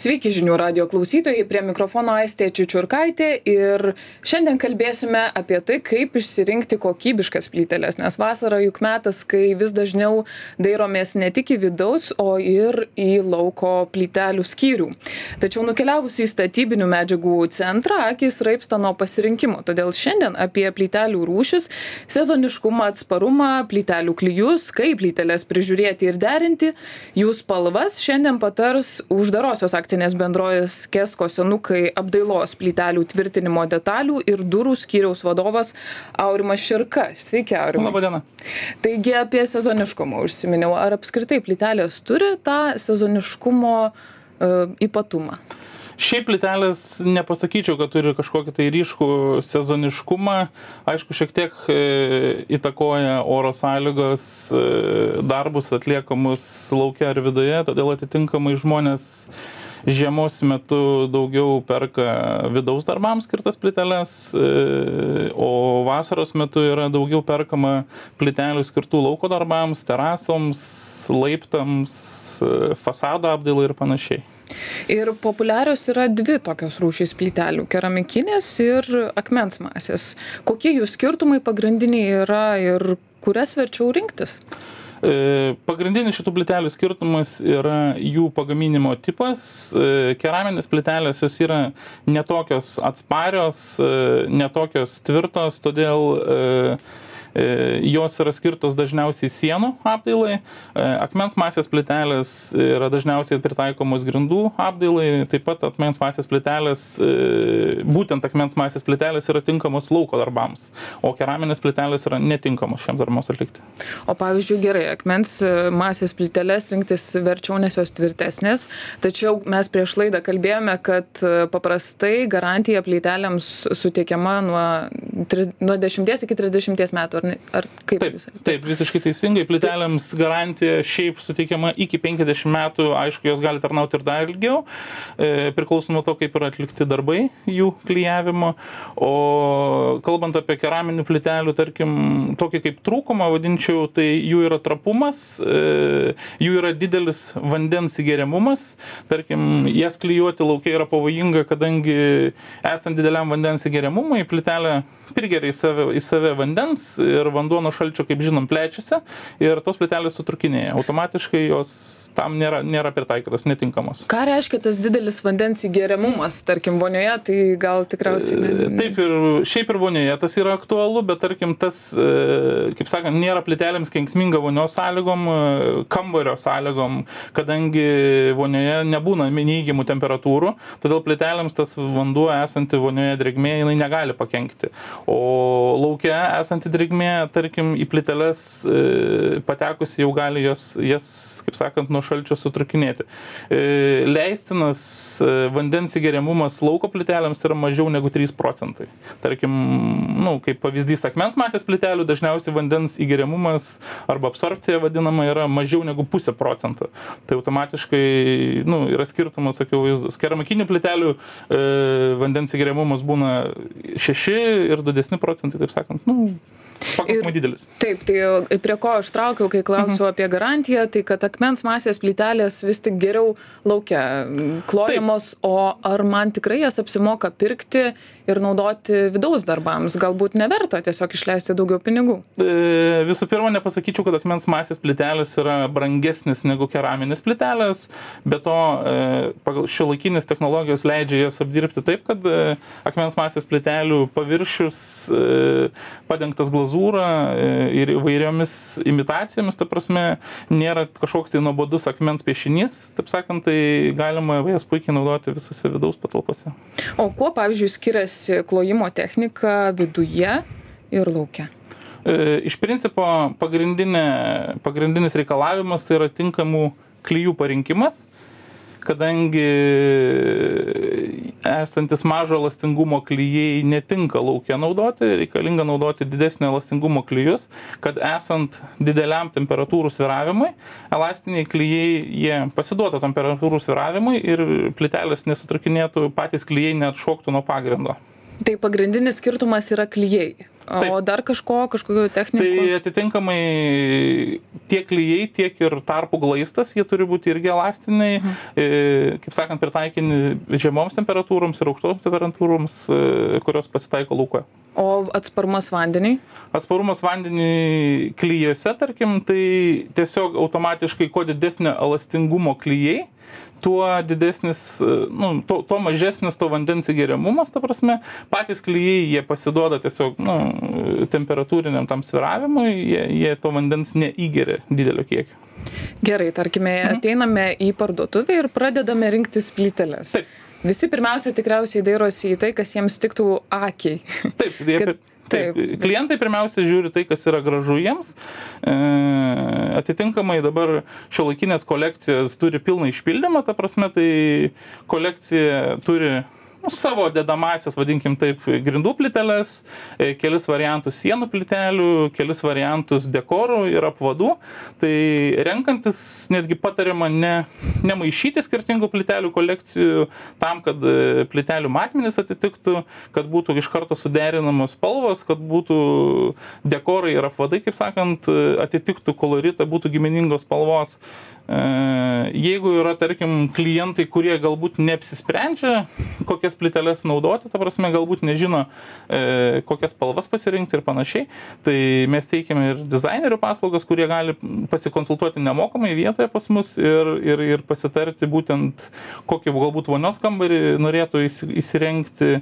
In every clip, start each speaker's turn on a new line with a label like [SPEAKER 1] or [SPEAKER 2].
[SPEAKER 1] Sveiki žinių radijo klausytojai, prie mikrofono Aistė Čiučiurkaitė ir šiandien kalbėsime apie tai, kaip išsirinkti kokybiškas plyteles, nes vasara juk metas, kai vis dažniau dairomės ne tik į vidaus, o ir į lauko plytelių skyrių. Tačiau nukeliavus į statybinių medžiagų centrą, akys raibsta nuo pasirinkimo, todėl šiandien apie plytelių rūšis, sezoniškumą, atsparumą, plytelių klijus, kaip plyteles prižiūrėti ir derinti, jų spalvas šiandien patars uždarosios akcinės bendrovės Kesko senukai apdailos plytelių tvirtinimo detalių ir durų skyriaus vadovas Aurimas Širka. Sveiki, Aurimai.
[SPEAKER 2] Labą dieną.
[SPEAKER 1] Taigi apie sezoniškumą užsiminiau. Ar apskritai plytelės turi tą sezoniškumo ypatumą?
[SPEAKER 2] Šiaip plytelės nepasakyčiau, kad turi kažkokį tai ryškų sezoniškumą. Aišku, šiek tiek įtakoja oro sąlygos, darbus atliekamus lauke ar viduje, todėl atitinkamai žmonės žiemos metu daugiau perka vidaus darbams skirtas plyteles, o vasaros metu yra daugiau perkama plytelių skirtų lauko darbams, terasoms, laiptams, fasado apdailai ir panašiai.
[SPEAKER 1] Ir populiarios yra dvi tokios rūšys plytelių - keramikinės ir akmens masės. Kokie jų skirtumai pagrindiniai yra ir kurias verčiau rinktis?
[SPEAKER 2] Pagrindinis šitų plytelių skirtumas yra jų pagaminimo tipas. Keraminės plytelės jos yra netokios atsparios, netokios tvirtos, todėl jos yra skirtos dažniausiai sienų apdailai. Akmens masės plytelės yra dažniausiai pritaikomos grindų apdailai. Taip pat akmens masės plytelės, būtent akmens masės plytelės yra tinkamos lauko darbams, o keraminės plytelės yra netinkamos šiems darbams atlikti.
[SPEAKER 1] O pavyzdžiui, gerai, akmens masės plyteles rinktis verčiau, nes jos tvirtesnės. Tačiau mes prieš laidą kalbėjome, kad paprastai garantija plytelėms suteikiama nuo 10 iki 30 metų. Ar kaip jūs?
[SPEAKER 2] Taip, visiškai teisingai. Plytelėms garantija šiaip suteikiama iki 50 metų, aišku, jos gali tarnauti ir dar ilgiau, priklausomai nuo to, kaip yra atlikti darbai jų klijavimo. O kalbant apie keraminių plytelių, tarkim, tokį kaip trūkumą vadinčiau, tai jų yra trapumas, jų yra didelis vandens įgeriamumas. Tarkim, jas klijuoti laukia yra pavojinga, kadangi esant dideliam vandens įgeriamumui, plytelė prigeria į save vandens ir vanduo nuo šalčio, kaip žinom, plečiasi ir tos plytelės sutrukinėja. Automatiškai jos tam nėra pritaikytos, netinkamos.
[SPEAKER 1] Ką reiškia tas didelis vandens įgeriamumas? Tarkim, vonioje, tai gal tikriausiai...
[SPEAKER 2] Taip ir šiaip ir vonioje tas yra aktualu, bet tarkim tas, kaip sakant, nėra plytelėms kenksminga vonios sąlygom, kambario sąlygom, kadangi vonioje nebūna neigiamų temperatūrų, todėl plytelėms tas vanduo esanti vonioje drėgmė, jinai negali pakenkti. O lauke esanti drėgmė, tarkim, į plyteles patekusi jau gali jas, kaip sakant, nuo šalčio sutrukinėti. Leistinas vandens įgeriamumas lauko plytelėms yra mažiau negu 3%. Tarkim, kaip pavyzdys akmens masės plytelių, dažniausiai vandens įgeriamumas arba absorbcija vadinama yra mažiau negu 0,5%. Tai automatiškai yra skirtumas, sakiau, keramikinių plytelių vandens įgeriamumas būna 6 ir didesni procentai, taip sakant, pakankamai didelis.
[SPEAKER 1] Taip, tai prie ko aš traukiau, kai klausiau apie garantiją, tai kad akmens masės plytelės vis tik geriau laukia klojamos, o ar man tikrai jas apsimoka pirkti ir naudoti vidaus darbams? Galbūt neverta tiesiog išleisti daugiau pinigų?
[SPEAKER 2] Visų pirma, nepasakyčiau, kad akmens masės plytelės yra brangesnis negu keraminės plytelės, bet to pagal šiuolaikinės technologijos leidžia jas apdirbti taip, kad akmens masės plytelių paviršius padengtas glazūra ir įvairiomis imitacijomis, ta prasme, nėra kažkoks tai nuobodus akmens piešinys, taip sakant, tai galima jas puikiai naudoti visose vidaus patalpose.
[SPEAKER 1] O kuo, pavyzdžiui, skiriasi klojimo technika viduje ir lauke?
[SPEAKER 2] Iš principo, pagrindinis reikalavimas tai yra tinkamų klijų parinkimas, kadangi esantis mažo elastingumo klijai netinka lauke naudoti, reikalinga naudoti didesnio elastingumo klijus, kad esant dideliam temperatūrų svyravimui, elastiniai klijai jie pasiduotų temperatūrų svyravimui ir plytelės nesutrukinėtų, patys klijai neatšoktų nuo pagrindo.
[SPEAKER 1] Tai pagrindinis skirtumas yra klijai. O dar kažkokiu technikos?
[SPEAKER 2] Tai atitinkamai tiek klijai, tiek ir tarpų glaistas, jie turi būti irgi elastiniai, kaip sakant, pritaikini žemoms temperatūroms ir aukštoms temperatūroms, kurios pasitaiko lauke.
[SPEAKER 1] O atsparumas vandeniui?
[SPEAKER 2] Atsparumas vandeniui klijose, tarkim, tai tiesiog automatiškai kuo didesnio elastingumo klijai, tuo didesnis, tuo mažesnis to vandens įgeriamumas, ta prasme, patys klijai, jie pasiduoda tiesiog, temperatūriniam tam svyravimui, jie to vandens neįgeria didelio kiekio.
[SPEAKER 1] Gerai, tarkime, ateiname į parduotuvę ir pradedame rinktis plyteles.
[SPEAKER 2] Taip.
[SPEAKER 1] Visi pirmiausia tikriausiai dairosi į tai, kas jiems tiktų akiai.
[SPEAKER 2] Taip, klientai pirmiausia žiūri tai, kas yra gražu jiems. Atitinkamai dabar šiuolaikinės kolekcijos turi pilną išpildymą, ta prasme, tai kolekcija turi savo dedamasias, vadinkim taip, grindų plyteles, kelis variantus sienų plytelių, kelis variantus dekorų ir apvadų. Tai renkantis netgi patariama nemaišyti skirtingų plytelių kolekcijų tam, kad plytelių matmenys atitiktų, kad būtų iš karto suderinamos spalvos, kad būtų dekorai ir apvadai, kaip sakant, atitiktų koloritą, būtų giminingos spalvos. Jeigu yra, tarkim, klientai, kurie galbūt neapsisprendžia, kokias plyteles naudoti, ta prasme, galbūt nežino, kokias spalvas pasirinkti ir panašiai, tai mes teikiame ir dizainerių paslaugas, kurie gali pasikonsultuoti nemokamai vietoje pas mus ir pasitarti būtent, kokį galbūt vonios kambarį norėtų įsirengti.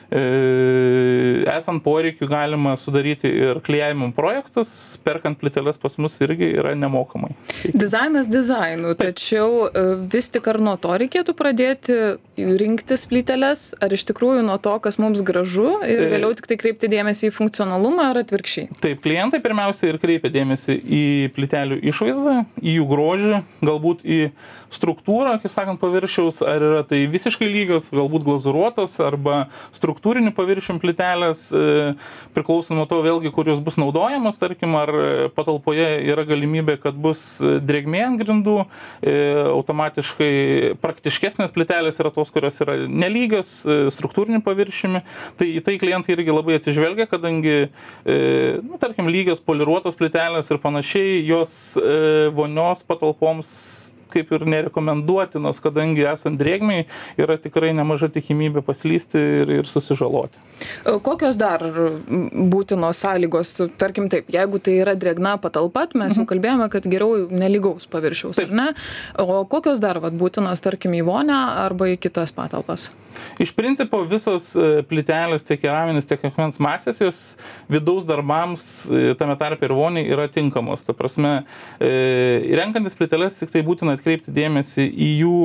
[SPEAKER 2] Esant poreikiu galima sudaryti ir klijavimo projektus, perkant plyteles pas mus irgi yra nemokamai.
[SPEAKER 1] Dizainas dizainu, tačiau vis tik ar nuo to reikėtų pradėti rinktis plyteles, ar iš tikrųjų nuo to, kas mums gražu ir vėliau tik tai kreipti dėmesį į funkcionalumą ar atvirkščiai?
[SPEAKER 2] Taip, klientai pirmiausia ir kreipia dėmesį į plytelių išvaizdą, į jų grožį, galbūt į struktūrą, kaip sakant, paviršiaus, ar yra tai visiškai lygios, galbūt glazūruotos arba struktūrinių paviršium plytelės, priklauso nuo to vėlgi, kur jos bus naudojamos, tarkim, ar patalpoje yra galimybė, kad bus drėgmė ant grindų, automatiškai praktiškesnės plytelės yra tos, kurios yra nelygios struktūriniu paviršiumi, tai į tai klientai irgi labai atsižvelgia, kadangi, tarkim, lygios poliruotos plytelės ir panašiai, jos vonios patalpoms kaip ir nerekomenduotinos, kadangi esant drėgmei yra tikrai nemaža tikimybė paslysti ir susižaloti.
[SPEAKER 1] Kokios dar būtinos sąlygos, tarkim taip, jeigu tai yra drėgna patalpa, mes jau kalbėjome, kad geriau nelygaus paviršiaus, ar ne? O kokios dar būtinos, tarkim, į vonią arba į kitas patalpas?
[SPEAKER 2] Iš principo visos plytelės, tiek keraminės, tiek akmens masės, jos vidaus darbams, tame tarpe ir voniai, yra tinkamos. Ta prasme, renkantis plyteles, tik tai būtina atkreipti dėmesį į jų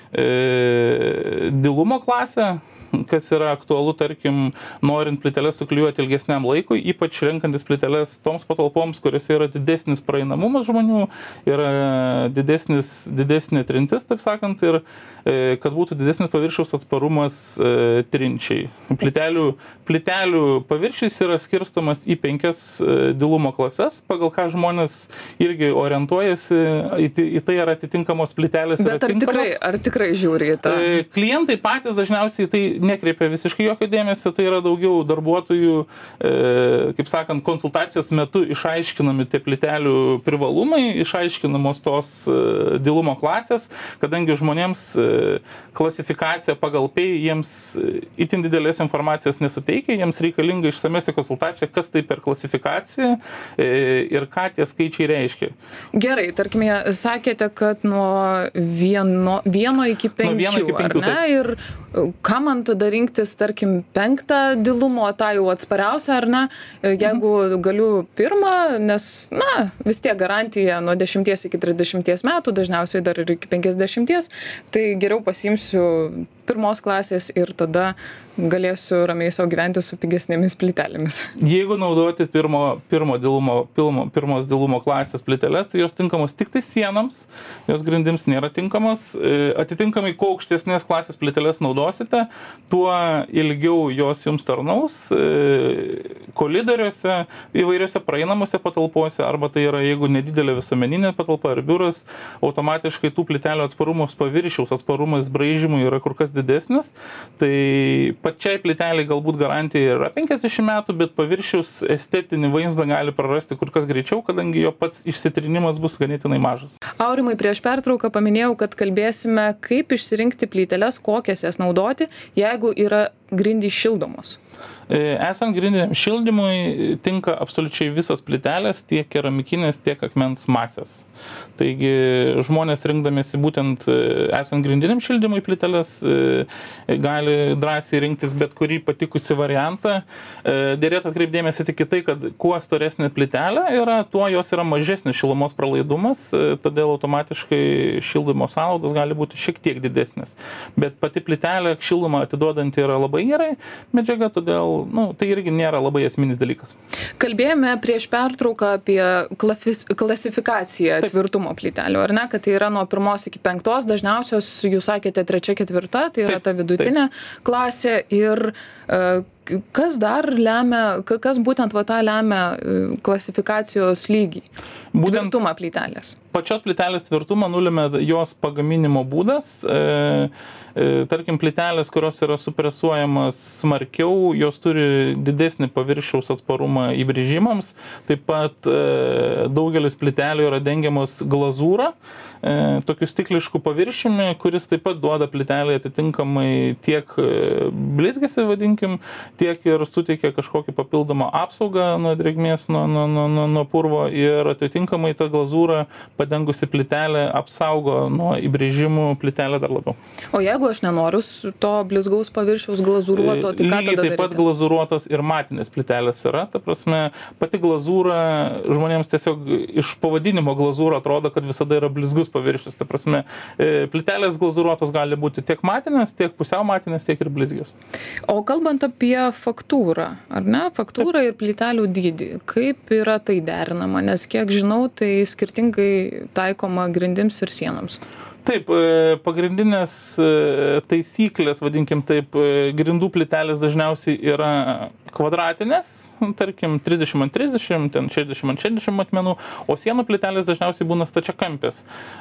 [SPEAKER 2] dilumo klasę, kas yra aktualu, tarkim, norint plyteles suklijuoti ilgesniam laikui, ypač renkantis plyteles toms patalpoms, kuriuose yra didesnis praeinamumas žmonių, yra didesnė trintis, taip sakant, ir kad būtų didesnis paviršiaus atsparumas trinčiai. Plytelių paviršius yra skirstomas į 5 dilumo klases, pagal ką žmonės irgi orientuojasi, į tai ar atitinkamos plytelės yra tinkamos.
[SPEAKER 1] Bet ar tikrai žiūri į tą?
[SPEAKER 2] Klientai patys dažniausiai tai nekreipia visiškai jokio dėmesio, tai yra daugiau darbuotojų, kaip sakant, konsultacijos metu išaiškinami tie plytelių privalumai, išaiškinamos tos dilumo klasės, kadangi žmonėms klasifikacija pagal PEI jiems itin didelės informacijos nesuteikia, jiems reikalinga išsamesnė konsultacija, kas tai per klasifikacija ir ką tie skaičiai reiškia.
[SPEAKER 1] Gerai, tarkime, sakėte, kad nuo 1 iki 5, ar ne? Ir ką man tada rinktis, tarkim, 5 dilumo, tą jau atspariausią, ar ne? Jeigu galiu 1, nes, vis tiek garantija nuo 10 iki 30 metų, dažniausiai dar ir iki 50, tai geriau pasiimsiu 1 klasės ir tada galėsiu ramiai savo gyventi su pigesnėmis plytelėmis.
[SPEAKER 2] Jeigu naudoti pirmos dilumo klasės plyteles, tai jos tinkamos tik tai sienams, jos grindims nėra tinkamos. Atitinkamai, kuo aukštesnės klasės plyteles naudosite, tuo ilgiau jos jums tarnaus koridoriuose, įvairiuose praeinamuose patalpose, arba tai yra, jeigu nedidelė visuomeninė patalpa ar biuras, automatiškai tų plytelių atsparumas paviršiaus, atsparumas braižymui yra kur kas didesnis, tai pačiai plyteliai galbūt garantija yra 50 metų, bet paviršius estetinį vaizdą gali prarasti kur kas greičiau, kadangi jo pats išsitrinimas bus ganėtinai mažas.
[SPEAKER 1] Aurimai, prieš pertrauką paminėjau, kad kalbėsime, kaip išsirinkti plyteles, kokias jas naudoti, jeigu yra grindys šildomos.
[SPEAKER 2] Esant grindiniam šildymui tinka absoliučiai visos plytelės, tiek keramikinės, tiek akmens masės. Taigi žmonės rinkdamėsi būtent esant grindiniam šildymui plyteles gali drąsiai rinktis bet kurį patikusi variantą. Dėrėtų atkreipdėmėsi tik į tai, kad kuo storesnė plytelė yra, tuo jos yra mažesnis šilumos pralaidumas, todėl automatiškai šildymo sąnaudos gali būti šiek tiek didesnis. Bet pati plytelė šildymą atiduodanti yra labai gerai medžiaga, todėl tai irgi nėra labai esminis dalykas.
[SPEAKER 1] Kalbėjome prieš pertrauką apie klasifikaciją tvirtumo plytelių, ar ne, kad tai yra nuo 1 iki 5, dažniausios, jūs sakėte, 3, 4, tai yra ta vidutinė klasė ir kas dar lemia, kas būtent tą lemia klasifikacijos lygį? Tvirtumą plytelės.
[SPEAKER 2] Pačios plytelės tvirtumą nulemia jos pagaminimo būdas. Tarkim, plytelės, kurios yra supresuojamas smarkiau, jos turi didesnį paviršiaus atsparumą įbrėžimams. Taip pat daugelis plytelių yra dengiamos glazūra, tokiu stiklišku paviršiumi, kuris taip pat duoda plytelį atitinkamai tiek blizgesį, vadinkim, tiek ir suteikia kažkokį papildomą apsaugą nuo drėgmės, nuo purvo ir atitinkamai ta glazūra padengusi plytelę apsaugo nuo įbrėžimų plytelę dar labiau.
[SPEAKER 1] O jeigu aš nenoriu to blizgaus paviršiaus glazūruoto, tai ką tada daryti?
[SPEAKER 2] Taip pat glazūruotos ir matinės plytelės yra, ta prasme, pati glazūra žmonėms tiesiog iš pavadinimo glazūra atrodo, kad visada yra blizgus paviršius, ta prasme, plytelės glazūruotos gali būti tiek matinės, tiek pusiau matinės, tiek ir blizgios.
[SPEAKER 1] O kalbant apie faktūrą, ar ne? Faktūrą ir plytelių dydį. Kaip yra tai derinama? Nes kiek žinau, tai skirtingai taikoma grindims ir sienoms.
[SPEAKER 2] Taip, pagrindinės taisyklės, vadinkim taip, grindų plytelės dažniausiai yra kvadratinės, tarkim 30x30, ten 60x60 matmenų, o sienų plytelės dažniausiai būna stačiakampės.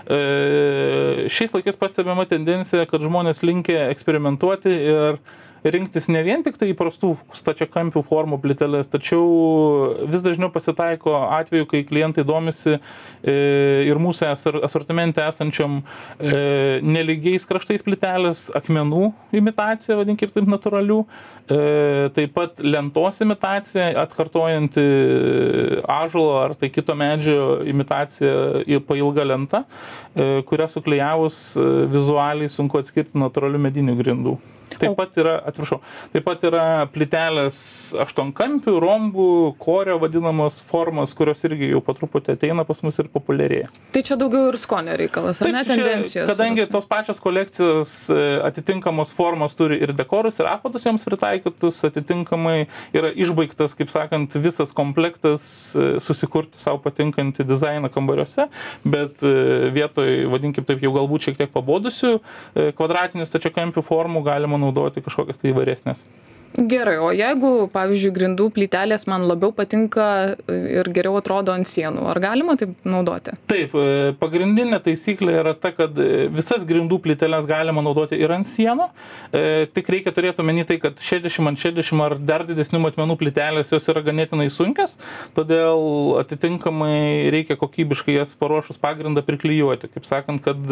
[SPEAKER 2] Šiais laikais pastebima tendencija, kad žmonės linkę eksperimentuoti ir rinktis ne vien tik tai įprastų stačiakampių formų plyteles, tačiau vis dažniau pasitaiko atveju, kai klientai domisi ir mūsų asortimente esančiam nelygiais kraštais plytelės, akmenų imitacija, vadinkim taip, natūralių, taip pat lentos imitacija, atkartojanti ąžuolo ar tai kito medžio imitacija pailga lenta, kurią suklijavus vizualiai sunku atskirti natūralių medinių grindų. Taip pat yra plytelės aštuonkampių, rombų, korio vadinamos formos, kurios irgi jau po truputį ateina pas mus ir populiarėja.
[SPEAKER 1] Tai čia daugiau ir skonio reikalas, ar ne, tendencijos?
[SPEAKER 2] Kadangi tos pačios kolekcijos atitinkamos formos turi ir dekorus, ir apvadus joms pritaikytus, atitinkamai yra išbaigtas, kaip sakant, visas komplektas susikurti savo patinkantį dizainą kambariuose, bet vietoj, vadinkim taip, jau galbūt šiek tiek pabodusių kvadratinių stačiakampių formų galima naudoti kažkokias tai įvairesnės.
[SPEAKER 1] Gerai, o jeigu, pavyzdžiui, grindų plytelės man labiau patinka ir geriau atrodo ant sienų, ar galima taip naudoti?
[SPEAKER 2] Taip, pagrindinė taisyklė yra ta, kad visas grindų plyteles galima naudoti ir ant sienų, tik reikia turėti omeny tai, kad 60x60 ar dar didesnių matmenų plytelės jos yra ganėtinai sunkios, todėl atitinkamai reikia kokybiškai jas paruošus pagrindą priklijuoti, kaip sakant, kad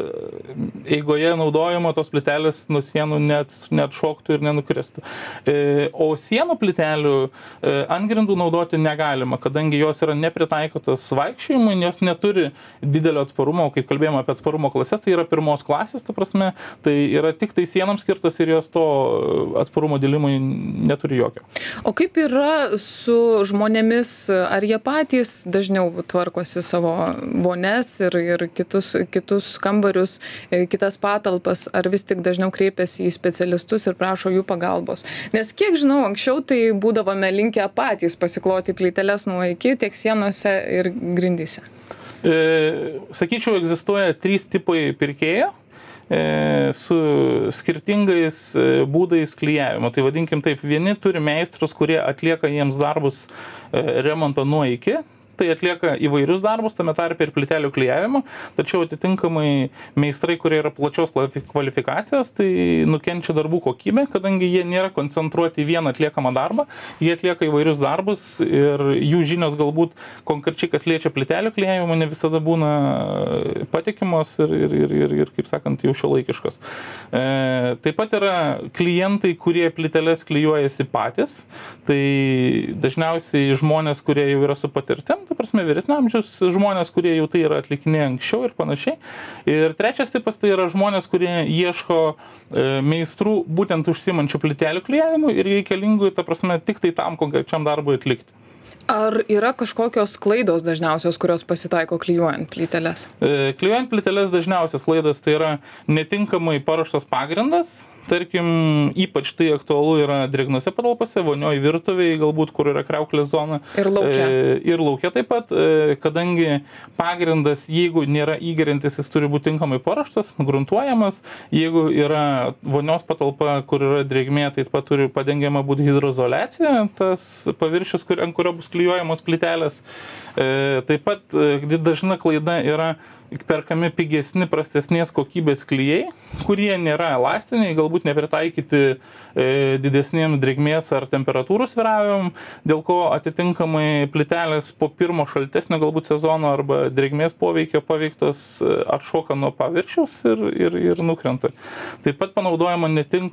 [SPEAKER 2] eigoje naudojimo tos plytelės nuo sienų net šoktų ir nenukristų. O sienų plytelių ant grindų naudoti negalima, kadangi jos yra nepritaikytos vaikščiojimui, jos neturi didelio atsparumo, kaip kalbėjome apie atsparumo klases, tai yra 1 klasės, ta prasme, tai yra tik tai sienams skirtos ir jos to atsparumo dėlimui neturi jokio.
[SPEAKER 1] O kaip yra su žmonėmis, ar jie patys dažniau tvarkosi savo vones ir kitus kambarius, kitas patalpas, ar vis tik dažniau kreipiasi į specialistus ir prašo jų pagalbos? Nes kiek žinau, anksčiau tai būdavome linkę patys pasikloti plyteles nuo iki tiek sienose ir grindyse.
[SPEAKER 2] Sakyčiau, egzistuoja 3 tipai pirkėjų su skirtingais būdais klijavimo. Tai vadinkim taip, vieni turi meistrus, kurie atlieka jiems darbus remonto nuo iki. tai atlieka įvairius darbus, tame tarpe ir plytelių klijavimo, tačiau atitinkamai meistrai, kurie yra plačios kvalifikacijos, tai nukenčia darbų kokybė, kadangi jie nėra koncentruoti į vieną atliekamą darbą, jie atlieka įvairius darbus ir jų žinios galbūt konkrečiai, kas liečia plytelių klijavimą, ne visada būna patikimos ir kaip sakant, jau šiuolaikiškos. Taip pat yra klientai, kurie plyteles klijuojasi patys, tai dažniausiai žmonės, kurie jau yra su patirtim, tai prasme vyresnio amžiaus žmonės, kurie jau tai yra atlikinėję anksčiau ir panašiai. Ir trečias tipas tai yra žmonės, kurie ieško meistrų būtent užsiimančių plytelių klijavimu ir reikalingų, ta prasme, tik tai tam konkrečiam darbui atlikti.
[SPEAKER 1] Ar yra kažkokios klaidos dažniausios, kurios pasitaiko klijuojant plyteles?
[SPEAKER 2] Klijuojant plyteles dažniausios klaidos tai yra netinkamai paruoštas pagrindas, tarkim, ypač tai aktualu yra drėgnose patalpose, vonioj virtuvėje, galbūt kur yra kriauklės zona.
[SPEAKER 1] Ir lauke.
[SPEAKER 2] Ir lauke taip pat, kadangi pagrindas, jeigu nėra įgeriantis, jis turi būti tinkamai paruoštas, gruntuojamas, jeigu yra vonios patalpa, kur yra drėgmė, tai taip pat turi padengiama būti hidroizoliacija, tas paviršius, ant kurio bus klijuojamos plytelės. Taip pat dažna klaida yra perkami pigesni, prastesnės kokybės klijai, kurie nėra elastiniai, galbūt nepritaikyti didesniem drėgmės ar temperatūrų svyravimam, dėl ko atitinkamai plytelės po pirmo šaltesnio galbūt sezono arba drėgmės poveikio paveiktos atšoka nuo paviršiaus ir nukrenta. Taip pat panaudojama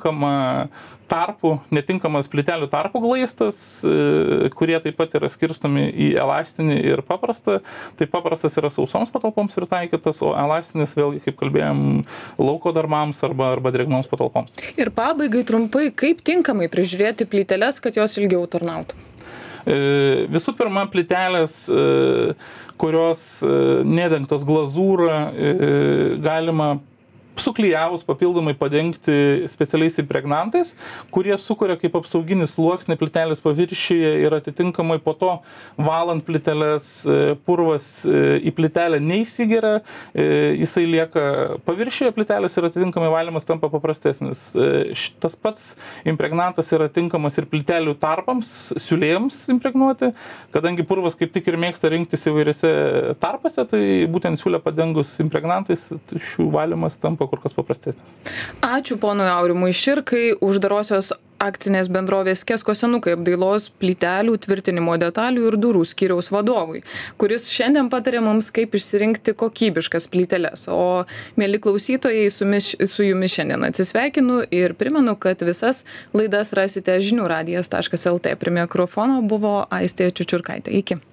[SPEAKER 2] netinkamas plytelių tarpų glaistas, kurie taip pat yra skirstomi į elastinį ir paprastą. Tai paprastas yra sausoms patalpoms pritaikytas, o elastinis vėlgi, kaip kalbėjom, lauko darbams arba drėgnoms patalpoms.
[SPEAKER 1] Ir pabaigai trumpai, kaip tinkamai prižiūrėti plyteles, kad jos ilgiau tarnautų?
[SPEAKER 2] Visų pirma, plytelės, kurios nedengtos glazūra, galima suklijavus papildomai padengti specialiais impregnantais, kurie sukuria kaip apsauginis sluoksnį plytelės paviršiuje ir atitinkamai po to valant plyteles purvas į plytelę neįsigeria, jisai lieka paviršiuje plytelės ir atitinkamai valymas tampa paprastesnis. Tas pats impregnantas yra tinkamas ir plytelių tarpams, siūlėjams impregnuoti, kadangi purvas kaip tik ir mėgsta rinktis įvairiose tarpose, tai būtent siūlę padengus impregnantais šių valymas tampa kur kas paprastesnis.
[SPEAKER 1] Ačiū ponui Aurimui Širkai, uždarosios akcinės bendrovės Kesko senukai apdailos plytelių, tvirtinimo detalių ir durų skyriaus vadovui, kuris šiandien patarė mums, kaip išsirinkti kokybiškas plyteles. O mieli klausytojai, su jumis šiandien atsisveikinu ir primenu, kad visas laidas rasite žinių radijas.lt. Prie mikrofono buvo Aistė Čiučiurkaitė. Iki.